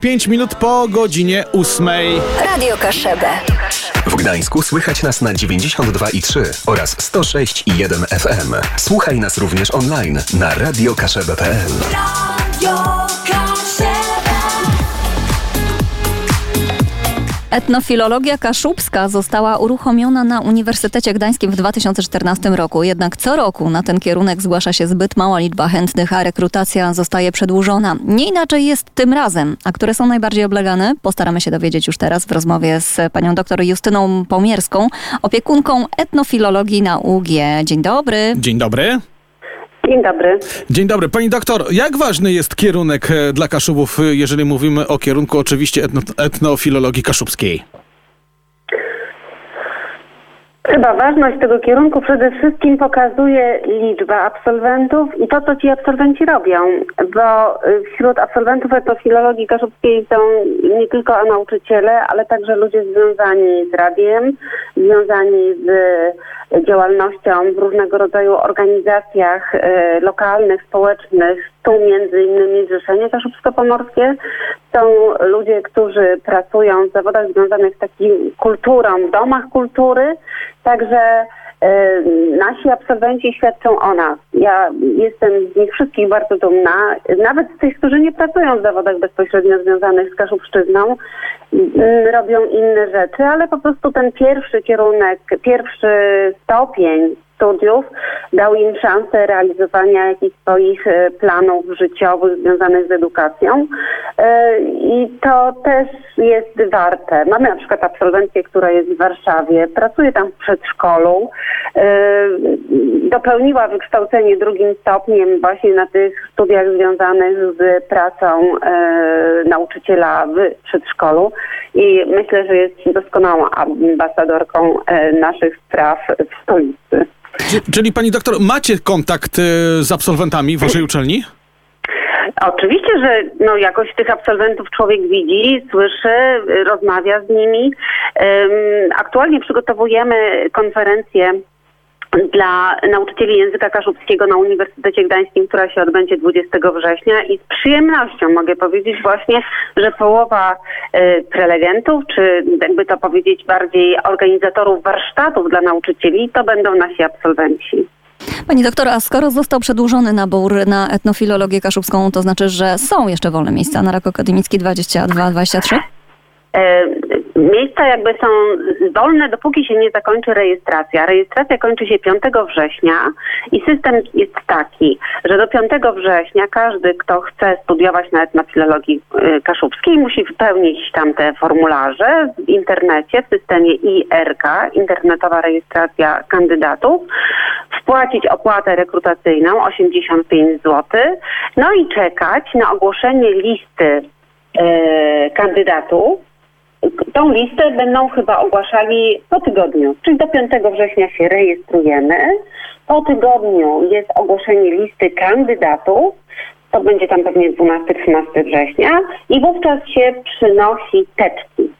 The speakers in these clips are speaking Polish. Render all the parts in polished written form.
5 minut po godzinie 8. Radio Kaszebę. W Gdańsku słychać nas na 92,3 oraz 106,1 FM. Słuchaj nas również online na radiokaszebę.pl. Etnofilologia kaszubska została uruchomiona na Uniwersytecie Gdańskim w 2014 roku. Jednak co roku na ten kierunek zgłasza się zbyt mała liczba chętnych, a rekrutacja zostaje przedłużona. Nie inaczej jest tym razem. A które są najbardziej oblegane? Postaramy się dowiedzieć już teraz w rozmowie z panią dr Justyną Pomierską, opiekunką etnofilologii na UG. Dzień dobry. Dzień dobry. Dzień dobry. Dzień dobry. Pani doktor, jak ważny jest kierunek dla Kaszubów, jeżeli mówimy o kierunku oczywiście etnofilologii kaszubskiej? Chyba ważność tego kierunku przede wszystkim pokazuje liczba absolwentów i to, co ci absolwenci robią, bo wśród absolwentów etnofilologii kaszubskiej są nie tylko nauczyciele, ale także ludzie związani z radiem, związani z działalnością w różnego rodzaju organizacjach lokalnych, społecznych, tu między innymi Zrzeszenie Kaszubsko-Pomorskie. Są ludzie, którzy pracują w zawodach związanych z taką kulturą, w domach kultury, także nasi absolwenci świadczą o nas. Ja jestem z nich wszystkich bardzo dumna, nawet z tych, którzy nie pracują w zawodach bezpośrednio związanych z kaszubszczyzną, robią inne rzeczy, ale po prostu ten pierwszy kierunek, pierwszy stopień studiów dał im szansę realizowania jakichś swoich planów życiowych związanych z edukacją i to też jest warte. Mamy na przykład absolwencję, która jest w Warszawie, pracuje tam w przedszkolu, dopełniła wykształcenie drugim stopniem właśnie na tych studiach związanych z pracą nauczyciela w przedszkolu i myślę, że jest doskonałą ambasadorką naszych spraw w stolicy. Czyli pani doktor, macie kontakt z absolwentami waszej uczelni? Oczywiście, że jakoś tych absolwentów człowiek widzi, słyszy, rozmawia z nimi. Aktualnie przygotowujemy konferencję dla nauczycieli języka kaszubskiego na Uniwersytecie Gdańskim, która się odbędzie 20 września i z przyjemnością mogę powiedzieć właśnie, że połowa prelegentów, czy jakby to powiedzieć bardziej organizatorów warsztatów dla nauczycieli, to będą nasi absolwenci. Pani doktor, a skoro został przedłużony nabór na etnofilologię kaszubską, to znaczy, że są jeszcze wolne miejsca na rok akademicki 22-23? Miejsca jakby są wolne, dopóki się nie zakończy rejestracja. Rejestracja kończy się 5 września i system jest taki, że do 5 września każdy, kto chce studiować na etnofilologii kaszubskiej, musi wypełnić tam te formularze w internecie, w systemie IRK, internetowa rejestracja kandydatów, wpłacić opłatę rekrutacyjną 85 zł, no i czekać na ogłoszenie listy kandydatów. Tą listę będą chyba ogłaszali po tygodniu, czyli do 5 września się rejestrujemy. Po tygodniu jest ogłoszenie listy kandydatów, to będzie tam pewnie 12-13 września i wówczas się przynosi teczki.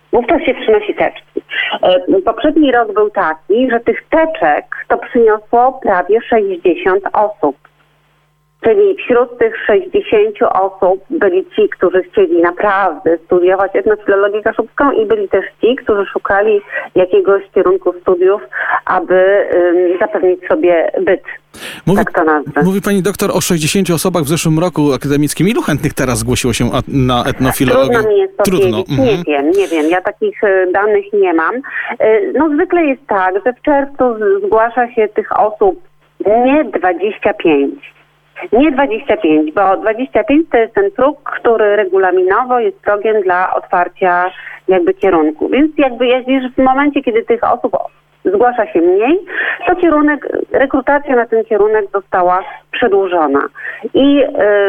Poprzedni rok był taki, że tych teczek to przyniosło prawie 60 osób. Czyli wśród tych 60 osób byli ci, którzy chcieli naprawdę studiować etnofilologię kaszubską i byli też ci, którzy szukali jakiegoś kierunku studiów, aby zapewnić sobie byt. Tak to nazwę. Mówi pani doktor o 60 osobach w zeszłym roku akademickim. Ilu chętnych teraz zgłosiło się na etnofilologię? Trudno mi jest powiedzieć. Nie wiem. Ja takich danych nie mam. Zwykle jest tak, że w czerwcu zgłasza się tych osób nie 25. Nie 25, bo 25 to jest ten próg, który regulaminowo jest progiem dla otwarcia jakby kierunku. Więc w momencie, kiedy tych osób zgłasza się mniej, to rekrutacja na ten kierunek została przedłużona. I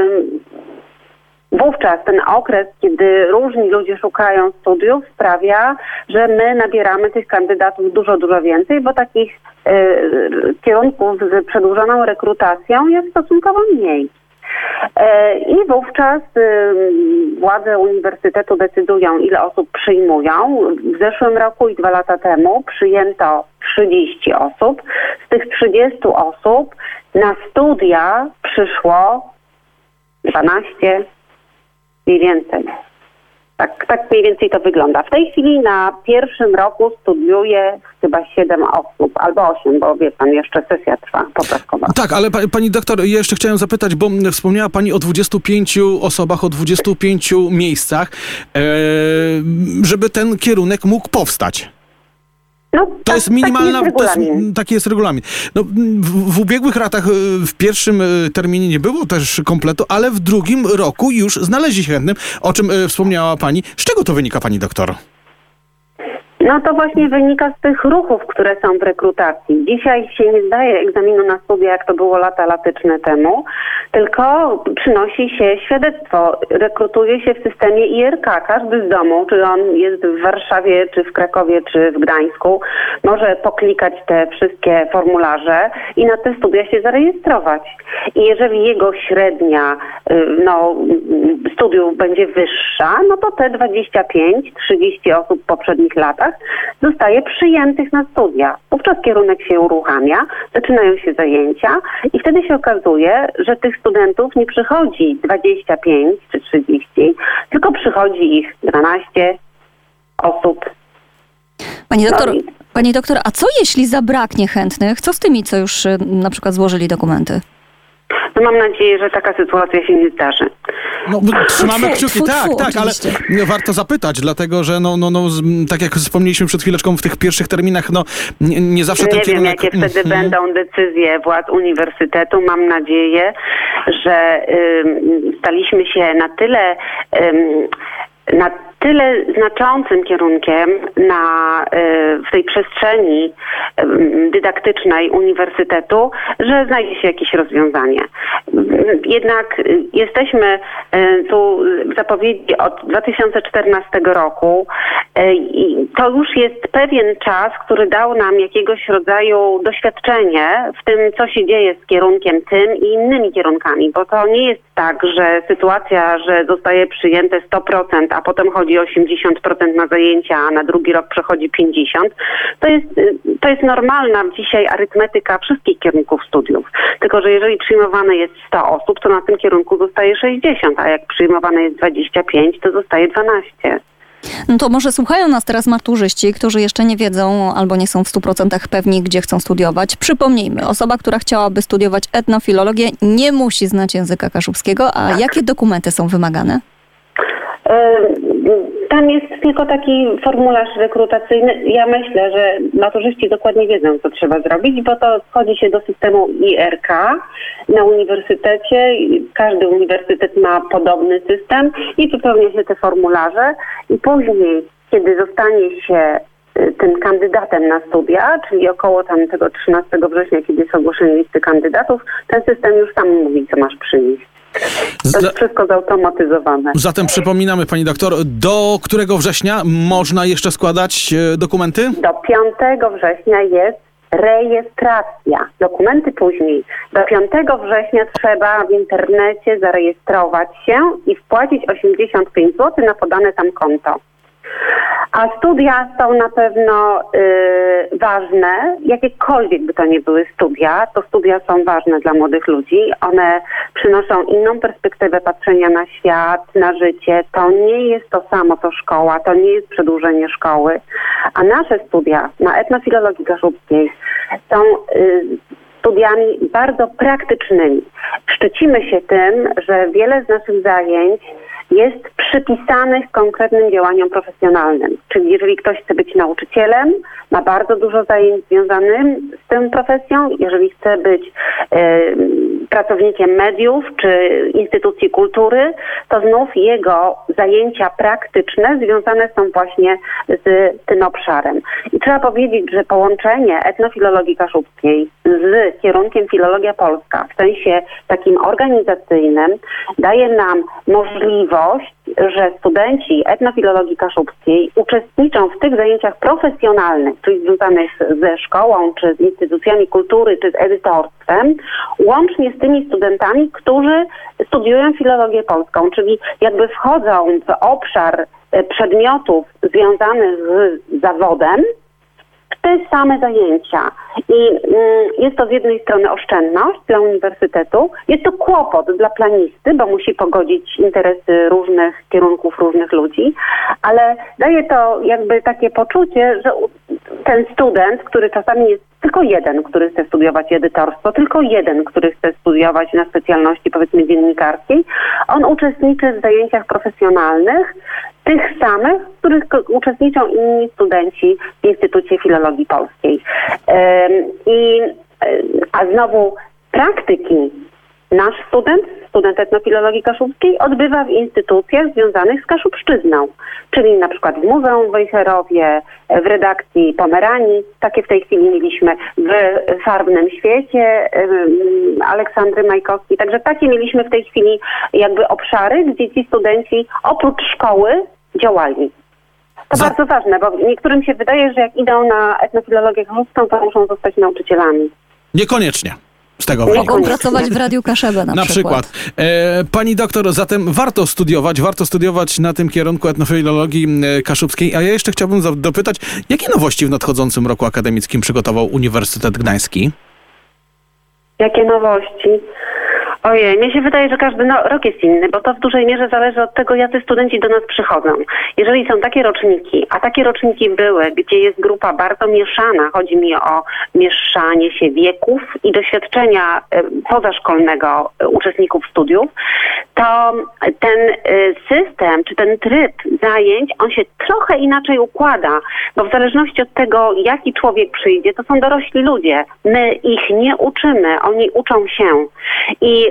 wówczas ten okres, kiedy różni ludzie szukają studiów, sprawia, że my nabieramy tych kandydatów dużo więcej, bo takich kierunków z przedłużoną rekrutacją jest stosunkowo mniej. I wówczas władze uniwersytetu decydują, ile osób przyjmują. W zeszłym roku i 2 lata temu przyjęto 30 osób. Z tych 30 osób na studia przyszło 12, mniej więcej. Tak mniej więcej to wygląda. W tej chwili na pierwszym roku studiuje chyba 7 osób, albo 8, bo wie pan, jeszcze sesja trwa poprawkowa. Tak, ale pani doktor, ja jeszcze chciałem zapytać, bo wspomniała pani o 25 osobach, o 25 miejscach, żeby ten kierunek mógł powstać. No, To jest minimalna, taki jest regulamin. No, w ubiegłych latach w pierwszym terminie nie było też kompletu, ale w drugim roku już znaleźli się chętnym, o czym wspomniała pani. Z czego to wynika, pani doktor? No to właśnie wynika z tych ruchów, które są w rekrutacji. Dzisiaj się nie zdaje egzaminu na studia, jak to było latyczne temu, tylko przynosi się świadectwo. Rekrutuje się w systemie IRK. Każdy z domu, czy on jest w Warszawie, czy w Krakowie, czy w Gdańsku, może poklikać te wszystkie formularze i na te studia się zarejestrować. I jeżeli jego średnia studiów będzie wyższa, no to te 25-30 osób w poprzednich latach zostaje przyjętych na studia. Wówczas kierunek się uruchamia, zaczynają się zajęcia i wtedy się okazuje, że tych studentów nie przychodzi 25 czy 30, tylko przychodzi ich 12 osób. Pani doktor, a co jeśli zabraknie chętnych? Co z tymi, co już na przykład złożyli dokumenty? No mam nadzieję, że taka sytuacja się nie zdarzy. No, trzymamy kciuki, tak, ale warto zapytać, dlatego że tak jak wspomnieliśmy przed chwileczką, w tych pierwszych terminach, nie zawsze ten kierunek... Nie wiem, jakie wtedy będą decyzje władz uniwersytetu. Mam nadzieję, że staliśmy się na tyle znaczącym kierunkiem w tej przestrzeni dydaktycznej uniwersytetu, że znajdzie się jakieś rozwiązanie. Jednak jesteśmy tu w zapowiedzi od 2014 roku i to już jest pewien czas, który dał nam jakiegoś rodzaju doświadczenie w tym, co się dzieje z kierunkiem tym i innymi kierunkami, bo to nie jest tak, że sytuacja, że zostaje przyjęte 100%, a potem chodzi 80% na zajęcia, a na drugi rok przechodzi 50%. To jest normalna dzisiaj arytmetyka wszystkich kierunków studiów. Tylko że jeżeli przyjmowane jest 100 osób, to na tym kierunku zostaje 60, a jak przyjmowane jest 25, to zostaje 12. No to może słuchają nas teraz maturzyści, którzy jeszcze nie wiedzą albo nie są w 100% pewni, gdzie chcą studiować. Przypomnijmy, osoba, która chciałaby studiować etnofilologię, nie musi znać języka kaszubskiego, a jakie dokumenty są wymagane? Tam jest tylko taki formularz rekrutacyjny. Ja myślę, że maturzyści dokładnie wiedzą, co trzeba zrobić, bo to wchodzi się do systemu IRK na uniwersytecie. Każdy uniwersytet ma podobny system i wypełnia się te formularze i później, kiedy zostanie się tym kandydatem na studia, czyli około tego 13 września, kiedy jest ogłoszenie listy kandydatów, ten system już sam mówi, co masz przynieść. To jest wszystko zautomatyzowane. Zatem przypominamy, pani doktor, do którego września można jeszcze składać dokumenty? Do 5 września jest rejestracja. Dokumenty później. Do 5 września trzeba w internecie zarejestrować się i wpłacić 85 zł na podane tam konto. A studia są na pewno ważne, jakiekolwiek by to nie były studia, to studia są ważne dla młodych ludzi. One przynoszą inną perspektywę patrzenia na świat, na życie. To nie jest to samo co szkoła, to nie jest przedłużenie szkoły. A nasze studia na etnofilologii kaszubskiej są studiami bardzo praktycznymi. Szczycimy się tym, że wiele z naszych zajęć jest przypisanych konkretnym działaniom profesjonalnym. Czyli jeżeli ktoś chce być nauczycielem, ma bardzo dużo zajęć związanych z tą profesją. Jeżeli chce być pracownikiem mediów czy instytucji kultury, to znów jego zajęcia praktyczne związane są właśnie z tym obszarem. I trzeba powiedzieć, że połączenie etnofilologii kaszubskiej z kierunkiem filologia polska w sensie takim organizacyjnym daje nam możliwość, że studenci etnofilologii kaszubskiej uczestniczą w tych zajęciach profesjonalnych, czyli związanych ze szkołą, czy z instytucjami kultury, czy z edytorstwem, łącznie z tymi studentami, którzy studiują filologię polską, czyli jakby wchodzą w obszar przedmiotów związanych z zawodem w te same zajęcia. I jest to z jednej strony oszczędność dla uniwersytetu, jest to kłopot dla planisty, bo musi pogodzić interesy różnych kierunków, różnych ludzi, ale daje to jakby takie poczucie, że ten student, który czasami jest tylko jeden, który chce studiować edytorstwo, tylko jeden, który chce studiować na specjalności, powiedzmy, dziennikarskiej, on uczestniczy w zajęciach profesjonalnych, tych samych, w których uczestniczą inni studenci w Instytucie Filologii Polskiej. A znowu praktyki nasz student etnofilologii kaszubskiej odbywa w instytucjach związanych z Kaszubszczyzną, czyli na przykład w Muzeum w Wejherowie, w redakcji Pomeranii, takie w tej chwili mieliśmy, w Farbnym Świecie Aleksandry Majkowskiej, także takie mieliśmy w tej chwili jakby obszary, gdzie ci studenci oprócz szkoły działali. To bardzo ważne, bo niektórym się wydaje, że jak idą na etnofilologię kaszubską, to muszą zostać nauczycielami. Niekoniecznie. Z tego wynika. Mogą pracować w Radiu Kaszebę na przykład. Pani doktor, zatem warto studiować na tym kierunku etnofilologii kaszubskiej, a ja jeszcze chciałbym dopytać, jakie nowości w nadchodzącym roku akademickim przygotował Uniwersytet Gdański? Jakie nowości? Ojej, mnie się wydaje, że każdy rok jest inny, bo to w dużej mierze zależy od tego, jacy studenci do nas przychodzą. Jeżeli są takie roczniki, a takie roczniki były, gdzie jest grupa bardzo mieszana, chodzi mi o mieszanie się wieków i doświadczenia pozaszkolnego uczestników studiów, to ten system, czy ten tryb zajęć, on się trochę inaczej układa, bo w zależności od tego, jaki człowiek przyjdzie, to są dorośli ludzie. My ich nie uczymy, oni uczą się. I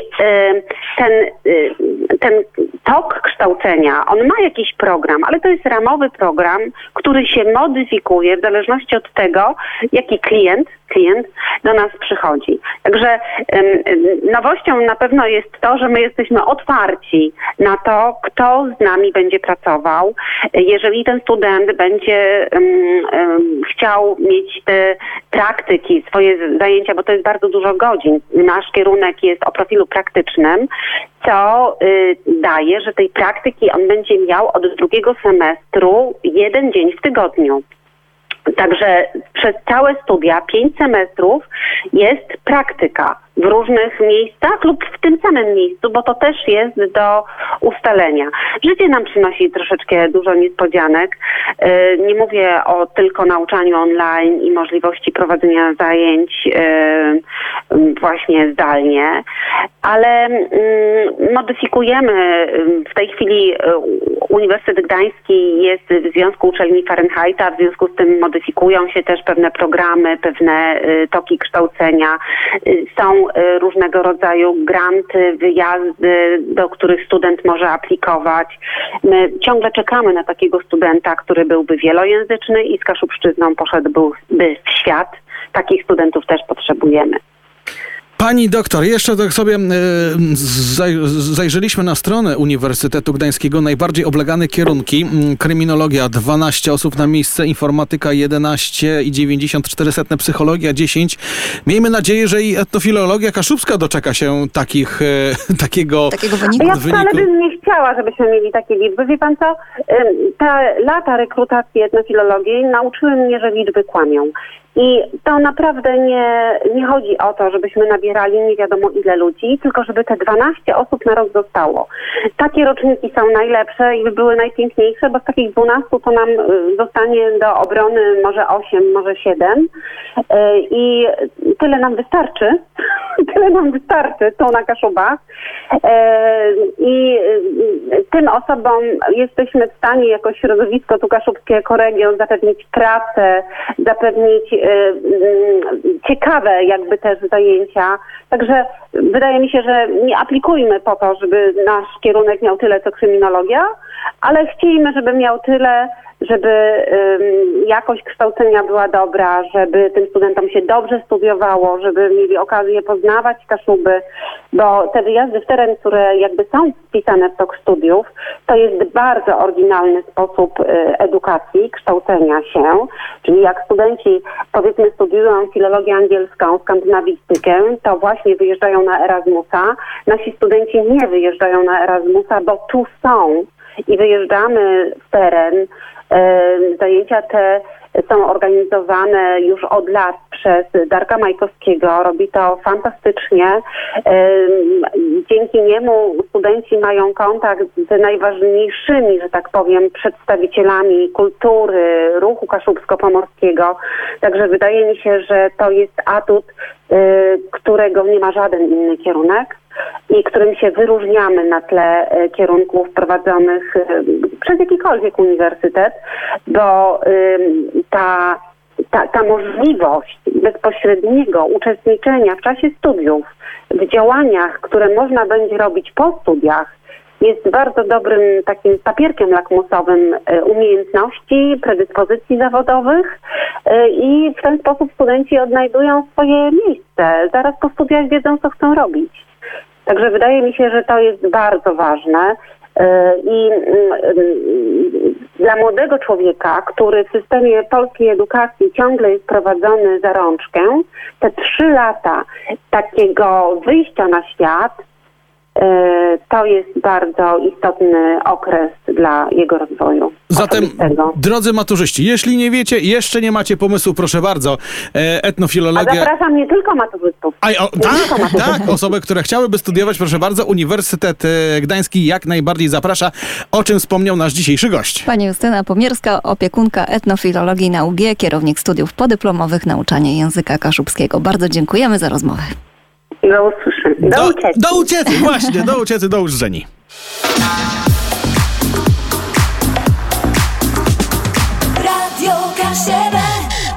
ten tok kształcenia, on ma jakiś program, ale to jest ramowy program, który się modyfikuje w zależności od tego, jaki klient do nas przychodzi. Także nowością na pewno jest to, że my jesteśmy otwarci na to, kto z nami będzie pracował. Jeżeli ten student będzie chciał mieć te praktyki, swoje zajęcia, bo to jest bardzo dużo godzin. Nasz kierunek jest o profilu praktycznym, co daje, że tej praktyki on będzie miał od drugiego semestru 1 dzień w tygodniu. Także przez całe studia, 5 semestrów jest praktyka w różnych miejscach lub w tym samym miejscu, bo to też jest do ustalenia. Życie nam przynosi troszeczkę dużo niespodzianek. Nie mówię o tylko nauczaniu online i możliwości prowadzenia zajęć właśnie zdalnie, ale modyfikujemy w tej chwili Uniwersytet Gdański jest w Związku Uczelni Fahrenheita, w związku z tym modyfikują się też pewne programy, pewne toki kształcenia. Są różnego rodzaju granty, wyjazdy, do których student może aplikować. My ciągle czekamy na takiego studenta, który byłby wielojęzyczny i z Kaszubszczyzną poszedłby w świat. Takich studentów też potrzebujemy. Pani doktor, jeszcze tak sobie zajrzeliśmy na stronę Uniwersytetu Gdańskiego. Najbardziej oblegane kierunki. Kryminologia 12 osób na miejsce, informatyka 11,94, psychologia 10. Miejmy nadzieję, że i etnofilologia kaszubska doczeka się takiego wyniku. Ja wcale bym nie chciała, żebyśmy mieli takie liczby. Wie pan co? Te lata rekrutacji etnofilologii nauczyły mnie, że liczby kłamią. I to naprawdę nie chodzi o to, żebyśmy nabierali nie wiadomo ile ludzi, tylko żeby te 12 osób na rok zostało. Takie roczniki są najlepsze i by były najpiękniejsze, bo z takich 12 to nam zostanie do obrony może 8, może 7. I tyle nam wystarczy. Tyle nam wystarczy, są na Kaszubach. I tym osobom jesteśmy w stanie jako środowisko tu kaszubskie, jako region zapewnić pracę, zapewnić ciekawe jakby też zajęcia. Także wydaje mi się, że nie aplikujmy po to, żeby nasz kierunek miał tyle co kryminologia, ale chcielibyśmy, żeby miał tyle, żeby jakość kształcenia była dobra, żeby tym studentom się dobrze studiowało, żeby mieli okazję poznawać Kaszuby, bo te wyjazdy w teren, które jakby są wpisane w tok studiów, to jest bardzo oryginalny sposób edukacji, kształcenia się, czyli jak studenci powiedzmy studiują filologię angielską, skandynawistykę, to właśnie wyjeżdżają na Erasmusa. Nasi studenci nie wyjeżdżają na Erasmusa, bo tu są i wyjeżdżamy w teren. Zajęcia te są organizowane już od lat przez Darka Majkowskiego. Robi to fantastycznie. Dzięki niemu studenci mają kontakt z najważniejszymi, że tak powiem, przedstawicielami kultury, ruchu kaszubsko-pomorskiego. Także wydaje mi się, że to jest atut, którego nie ma żaden inny kierunek i którym się wyróżniamy na tle kierunków prowadzonych przez jakikolwiek uniwersytet, bo ta możliwość bezpośredniego uczestniczenia w czasie studiów w działaniach, które można będzie robić po studiach, jest bardzo dobrym takim papierkiem lakmusowym umiejętności, predyspozycji zawodowych i w ten sposób studenci odnajdują swoje miejsce. Zaraz po studiach wiedzą, co chcą robić. Także wydaje mi się, że to jest bardzo ważne i dla młodego człowieka, który w systemie polskiej edukacji ciągle jest prowadzony za rączkę, te 3 lata takiego wyjścia na świat to jest bardzo istotny okres dla jego rozwoju. Zatem, osobistego. drodzy maturzyści, jeśli nie wiecie, jeszcze nie macie pomysłu, proszę bardzo, A etnofilologia... zapraszam nie tylko maturzystów. Tak, osoby, które chciałyby studiować, proszę bardzo, Uniwersytet Gdański jak najbardziej zaprasza, o czym wspomniał nasz dzisiejszy gość. Pani Justyna Pomierska, opiekunka etnofilologii na UG, kierownik studiów podyplomowych, nauczanie języka kaszubskiego. Bardzo dziękujemy za rozmowę. Do usłyszenia. Do ucieczki, właśnie, do ucieczki, do usłyszenia. Radio K7.